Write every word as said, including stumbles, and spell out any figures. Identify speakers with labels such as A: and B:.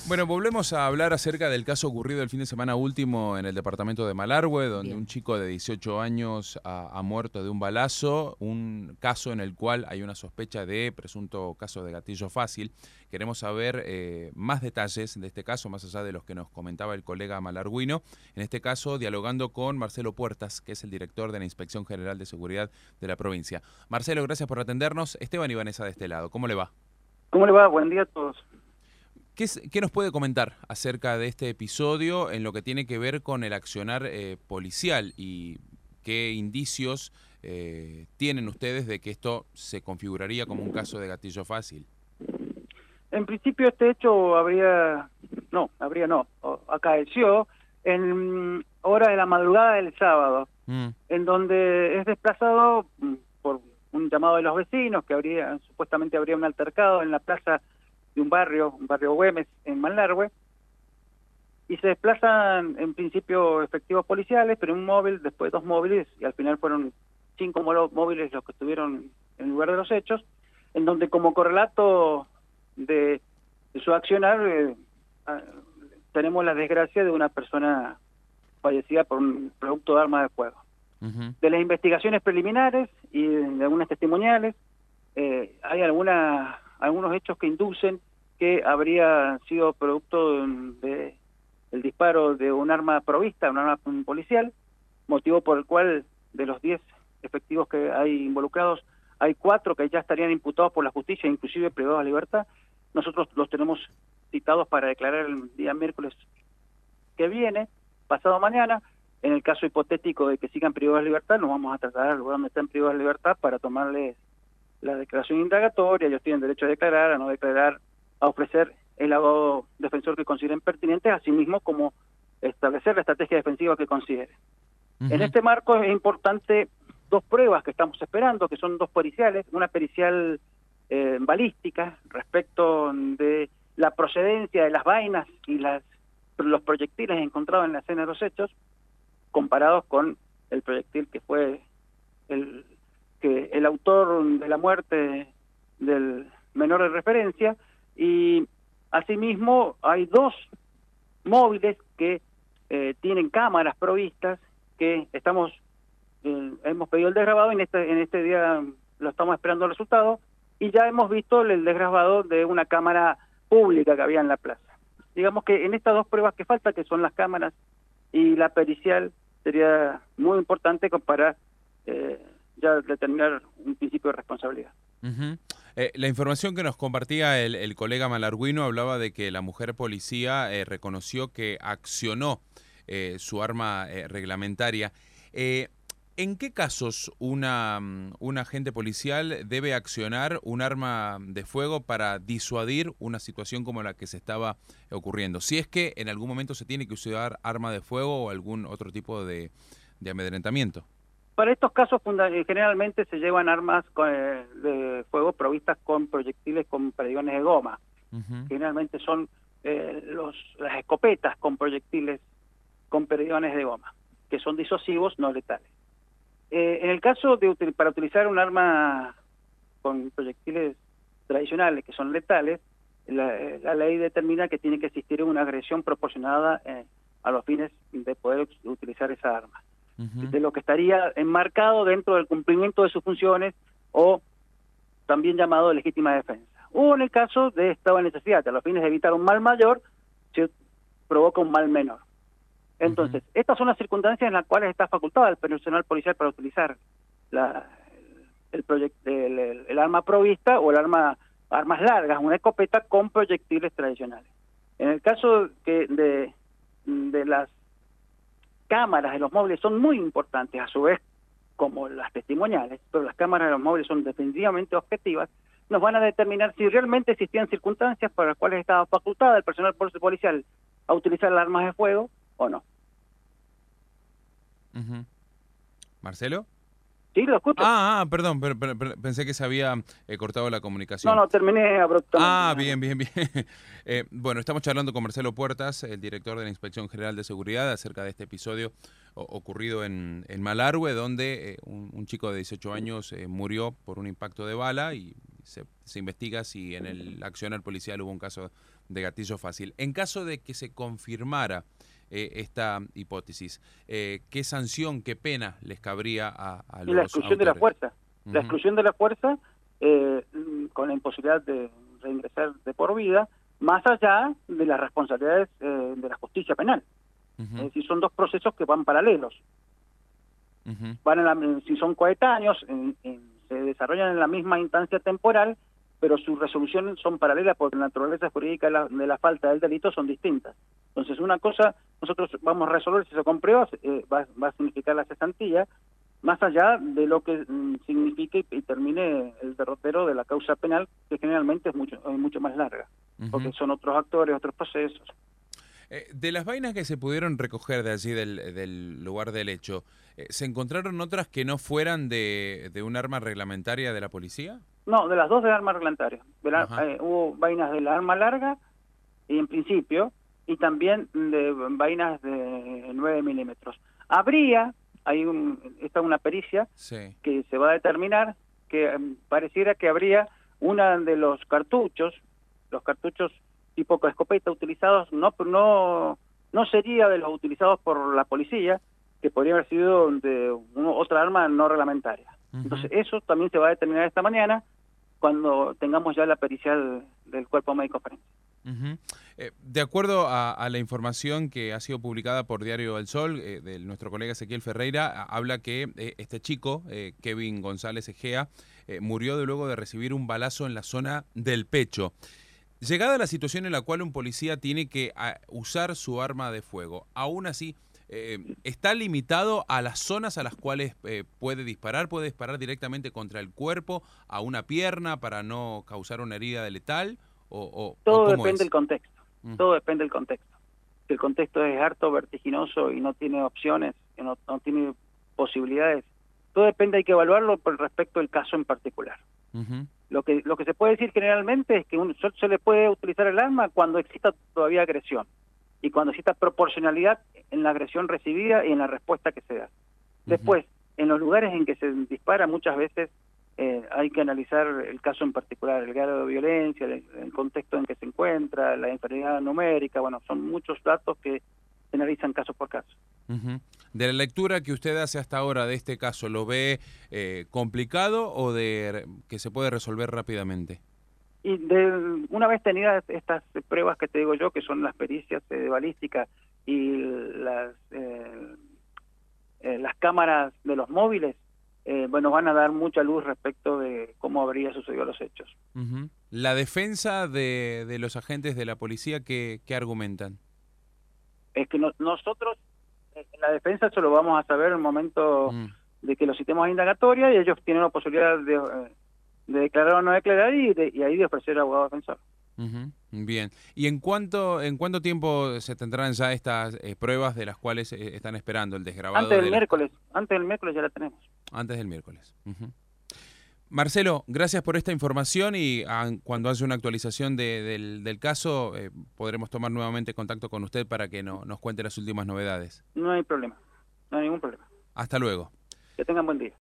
A: Bueno, volvemos a hablar acerca del caso ocurrido el fin de semana último en el departamento de Malargüe, donde
B: Bien.
A: un chico de dieciocho años ha, ha muerto de un balazo, un caso en el cual hay una sospecha de presunto caso de gatillo fácil. Queremos saber eh, más detalles de este caso, más allá de los que nos comentaba el colega malargüino. En este caso, dialogando con Marcelo Puertas, que es el director de la Inspección General de Seguridad de la provincia. Marcelo, gracias por atendernos. Esteban y Vanessa de este lado, ¿cómo le va?
B: ¿Cómo le va? Buen día a todos.
A: ¿Qué, es, ¿Qué nos puede comentar acerca de este episodio en lo que tiene que ver con el accionar eh, policial y qué indicios eh, tienen ustedes de que esto se configuraría como un caso de gatillo fácil?
B: En principio este hecho habría, no, habría no, acaeció en hora de la madrugada del sábado, mm. en donde es desplazado por un llamado de los vecinos que habría, supuestamente habría un altercado en la plaza de un barrio, un barrio Güemes, en Malargüe, y se desplazan en principio efectivos policiales, pero un móvil, después dos móviles, y al final fueron cinco móviles los que estuvieron en el lugar de los hechos, en donde como correlato de, de su accionar eh, tenemos la desgracia de una persona fallecida por un producto de arma de fuego. Uh-huh. De las investigaciones preliminares y de algunas testimoniales, eh, hay alguna... algunos hechos que inducen que habría sido producto de el disparo de un arma provista, un arma policial, motivo por el cual de los diez efectivos que hay involucrados, hay cuatro que ya estarían imputados por la justicia, inclusive privados de libertad. Nosotros los tenemos citados para declarar el día miércoles que viene, pasado mañana. En el caso hipotético de que sigan privados de libertad, nos vamos a trasladar al lugar donde están privados de libertad para tomarles la declaración indagatoria. Ellos tienen derecho a declarar, a no declarar, a ofrecer el abogado defensor que consideren pertinente, asimismo como establecer la estrategia defensiva que consideren. Uh-huh. En este marco es importante dos pruebas que estamos esperando, que son dos periciales, una pericial eh, balística respecto de la procedencia de las vainas y las los proyectiles encontrados en la escena de los hechos, comparados con el proyectil que fue el que el autor de la muerte del menor de referencia, y asimismo hay dos móviles que eh, tienen cámaras provistas que estamos eh, hemos pedido el desgrabado y en este en este día lo estamos esperando el resultado, y ya hemos visto el desgrabado de una cámara pública que había en la plaza. Digamos que en estas dos pruebas que falta, que son las cámaras y la pericial, sería muy importante para eh, ya determinar un principio de responsabilidad.
A: Uh-huh. Eh, la información que nos compartía el, el colega malargüino hablaba de que la mujer policía eh, reconoció que accionó eh, su arma eh, reglamentaria. Eh, ¿En qué casos una, un agente policial debe accionar un arma de fuego para disuadir una situación como la que se estaba ocurriendo? Si es que en algún momento se tiene que usar arma de fuego o algún otro tipo de, de amedrentamiento.
B: Para estos casos generalmente se llevan armas con, eh, de fuego provistas con proyectiles con perdigones de goma. Uh-huh. Generalmente son eh, los, las escopetas con proyectiles con perdigones de goma, que son disuasivos, no letales. Eh, en el caso de para utilizar un arma con proyectiles tradicionales que son letales, la, la ley determina que tiene que existir una agresión proporcionada eh, a los fines de poder utilizar esa arma. Uh-huh. De lo que estaría enmarcado dentro del cumplimiento de sus funciones o también llamado legítima defensa. O en el caso de estado de necesidad, a los fines de evitar un mal mayor, se provoca un mal menor. Entonces, uh-huh. estas son las circunstancias en las cuales está facultada el personal policial para utilizar la, el, proyect, el, el, el arma provista o el arma armas largas, una escopeta con proyectiles tradicionales. En el caso que de, de las cámaras de los móviles son muy importantes, a su vez como las testimoniales, pero las cámaras de los móviles son definitivamente objetivas, nos van a determinar si realmente existían circunstancias para las cuales estaba facultada el personal policial a utilizar las armas de fuego o no.
A: Uh-huh. ¿Marcelo?
B: Sí, lo escucho.
A: Ah, ah perdón, pero, pero, pero pensé que se había eh, cortado la comunicación.
B: No, no, terminé abruptamente.
A: Ah, bien, bien, bien. eh, bueno, estamos charlando con Marcelo Puertas, el director de la Inspección General de Seguridad, acerca de este episodio ocurrido en, en Malargüe, donde eh, un, un chico de dieciocho años eh, murió por un impacto de bala y se, se investiga si en el accionar policial hubo un caso de gatillo fácil. En caso de que se confirmara eh, esta hipótesis, eh, ¿qué sanción, qué pena les cabría a, a los
B: y la exclusión
A: autores?
B: de la fuerza.
A: Uh-huh.
B: La exclusión de la fuerza eh, con la imposibilidad de reingresar de por vida, más allá de las responsabilidades eh, de la justicia penal. Uh-huh. Es decir, son dos procesos que van paralelos. Uh-huh. Van en la, si son coetáneos, en, en, se desarrollan en la misma instancia temporal, pero sus resoluciones son paralelas porque la naturaleza jurídica de la, de la falta del delito son distintas. Entonces, una cosa, nosotros vamos a resolver si se comprueba, eh, va, va a significar la cesantía, más allá de lo que mm, signifique y termine el derrotero de la causa penal, que generalmente es mucho, es mucho más larga, uh-huh. porque son otros actores, otros procesos.
A: Eh, de las vainas que se pudieron recoger de allí del, del lugar del hecho, eh, ¿se encontraron otras que no fueran de, de un arma reglamentaria de la policía?
B: No, de las dos de arma reglamentaria. De la, eh, hubo vainas de la arma larga, y en principio, y también de vainas de nueve milímetros. Habría... Hay un, está una pericia sí. que se va a determinar que um, pareciera que habría una de los cartuchos, los cartuchos tipo escopeta utilizados, no no no sería de los utilizados por la policía, que podría haber sido de uno, otra arma no reglamentaria. Uh-huh. Entonces eso también se va a determinar esta mañana cuando tengamos ya la pericia del, del cuerpo médico forense.
A: Uh-huh. Eh, de acuerdo a, a la información que ha sido publicada por Diario El Sol, eh, de nuestro colega Ezequiel Ferreira, a, habla que eh, este chico, eh, Kevin González Egea, eh, murió de luego de recibir un balazo en la zona del pecho. Llegada la situación en la cual un policía tiene que a, usar su arma de fuego, aún así, eh, ¿está limitado a las zonas a las cuales eh, puede disparar? ¿Puede disparar directamente contra el cuerpo, a una pierna, para no causar una herida de letal? O, o,
B: todo
A: o
B: depende
A: es?
B: del contexto,
A: uh-huh.
B: todo depende del contexto. Si el contexto es harto, vertiginoso y no tiene opciones, no, no tiene posibilidades, todo depende, hay que evaluarlo por respecto del caso en particular. Uh-huh. Lo que lo que se puede decir generalmente es que un, se le puede utilizar el arma cuando exista todavía agresión y cuando exista proporcionalidad en la agresión recibida y en la respuesta que se da. Uh-huh. Después, en los lugares en que se dispara muchas veces Eh, hay que analizar el caso en particular, el grado de violencia, el, el contexto en que se encuentra, la inferioridad numérica, bueno, son muchos datos que se analizan caso por caso.
A: Uh-huh. De la lectura que usted hace hasta ahora de este caso, ¿lo ve eh, complicado o de que se puede resolver rápidamente?
B: Y de, una vez tenidas estas pruebas que te digo yo, que son las pericias de balística y las, eh, eh, las cámaras de los móviles, Eh, bueno, van a dar mucha luz respecto de cómo habría sucedido los hechos.
A: Uh-huh. La defensa de, de los agentes de la policía, ¿qué, qué argumentan?
B: Es que no, nosotros, en la defensa, eso lo vamos a saber en el momento uh-huh. de que los citemos a indagatoria y ellos tienen la posibilidad de, de declarar o no declarar y, de, y ahí de ofrecer abogado defensor.
A: Uh-huh. Bien. ¿Y en cuánto en cuánto tiempo se tendrán ya estas eh, pruebas de las cuales eh, están esperando el desgrabado?
B: Antes del
A: de
B: miércoles,
A: las...
B: antes del miércoles ya la tenemos.
A: Antes del miércoles. Uh-huh. Marcelo, gracias por esta información y a, cuando haya una actualización de, del, del caso eh, podremos tomar nuevamente contacto con usted para que no, nos cuente las últimas novedades.
B: No hay problema, no hay ningún problema.
A: Hasta luego.
B: Que tengan buen día.